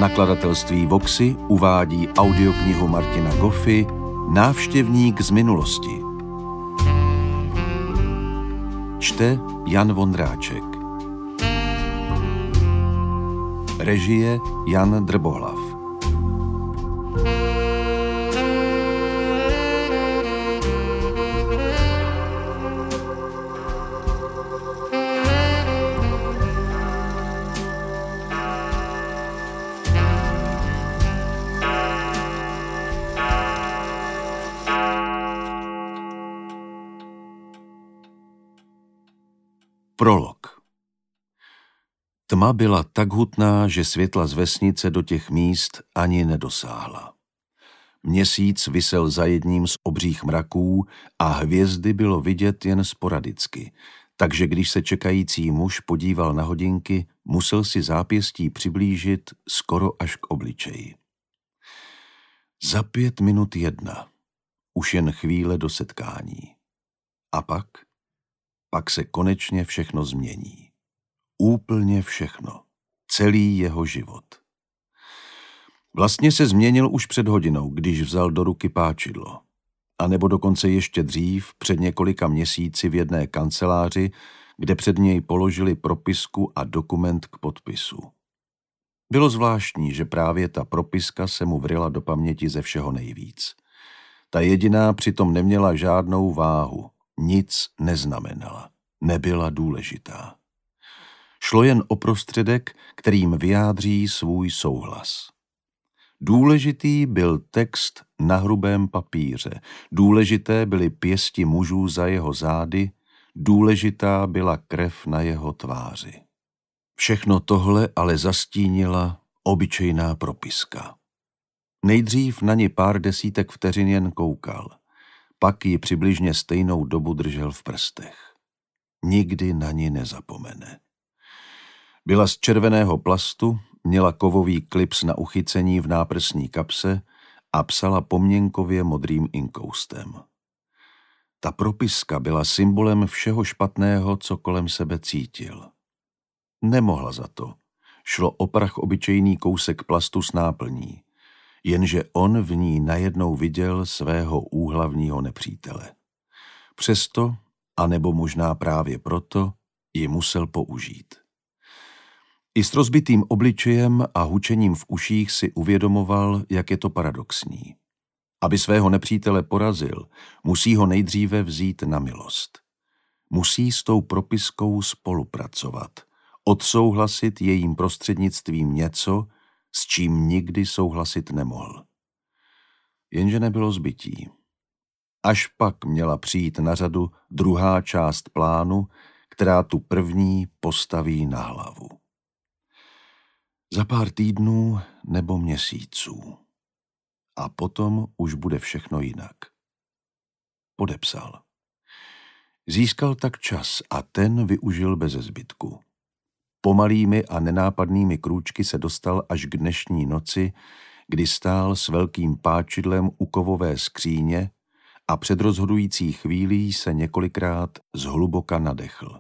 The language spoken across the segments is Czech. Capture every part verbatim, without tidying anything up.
Nakladatelství Voxy uvádí audioknihu Martina Goffy Návštěvník z minulosti. Čte Jan Vondráček. Režie Jan Drbohlav. Prolog. Tma byla tak hutná, že světla z vesnice do těch míst ani nedosáhla. Měsíc visel za jedním z obřích mraků a hvězdy bylo vidět jen sporadicky, takže když se čekající muž podíval na hodinky, musel si zápěstí přiblížit skoro až k obličeji. Za pět minut jedna. Už jen chvíle do setkání. A pak? Pak se konečně všechno změní. Úplně všechno. Celý jeho život. Vlastně se změnil už před hodinou, když vzal do ruky páčidlo. A nebo dokonce ještě dřív, před několika měsíci v jedné kanceláři, kde před něj položili propisku a dokument k podpisu. Bylo zvláštní, že právě ta propiska se mu vryla do paměti ze všeho nejvíc. Ta jediná přitom neměla žádnou váhu. Nic neznamenala. Nebyla důležitá. Šlo jen o prostředek, kterým vyjádří svůj souhlas. Důležitý byl text na hrubém papíře, důležité byly pěsti mužů za jeho zády, důležitá byla krev na jeho tváři. Všechno tohle ale zastínila obyčejná propiska. Nejdřív na ni pár desítek vteřin jen koukal. Pak ji přibližně stejnou dobu držel v prstech. Nikdy na ni nezapomene. Byla z červeného plastu, měla kovový klips na uchycení v náprsní kapse a psala pomněnkově modrým inkoustem. Ta propiska byla symbolem všeho špatného, co kolem sebe cítil. Nemohla za to. Šlo o prach obyčejný kousek plastu s náplní. Jenže on v ní najednou viděl svého úhlavního nepřítele. Přesto, anebo možná právě proto, ji musel použít. I s rozbitým obličejem a hučením v uších si uvědomoval, jak je to paradoxní. Aby svého nepřítele porazil, musí ho nejdříve vzít na milost. Musí s tou propiskou spolupracovat, odsouhlasit jejím prostřednictvím něco, s čím nikdy souhlasit nemohl. Jenže nebylo zbytí. Až pak měla přijít na řadu druhá část plánu, která tu první postaví na hlavu. Za pár týdnů nebo měsíců. A potom už bude všechno jinak. Podepsal. Získal tak čas a ten využil beze zbytku. Pomalými a nenápadnými krůčky se dostal až k dnešní noci, kdy stál s velkým páčidlem u kovové skříně a před rozhodující chvílí se několikrát zhluboka nadechl.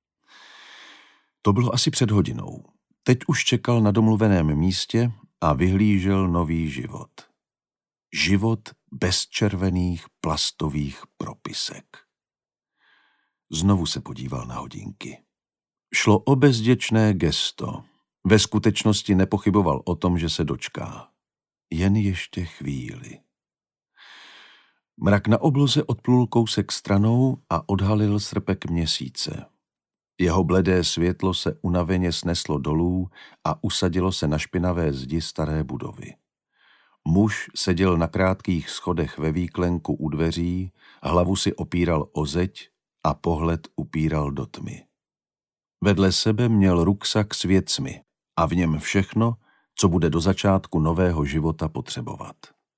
To bylo asi před hodinou. Teď už čekal na domluveném místě a vyhlížel nový život. Život bez červených plastových propisek. Znovu se podíval na hodinky. Šlo o bezděčné gesto. Ve skutečnosti nepochyboval o tom, že se dočká. Jen ještě chvíli. Mrak na obloze odplul kousek stranou a odhalil srpek měsíce. Jeho bledé světlo se unaveně sneslo dolů a usadilo se na špinavé zdi staré budovy. Muž seděl na krátkých schodech ve výklenku u dveří, hlavu si opíral o zeď a pohled upíral do tmy. Vedle sebe měl ruksak s věcmi a v něm všechno, co bude do začátku nového života potřebovat.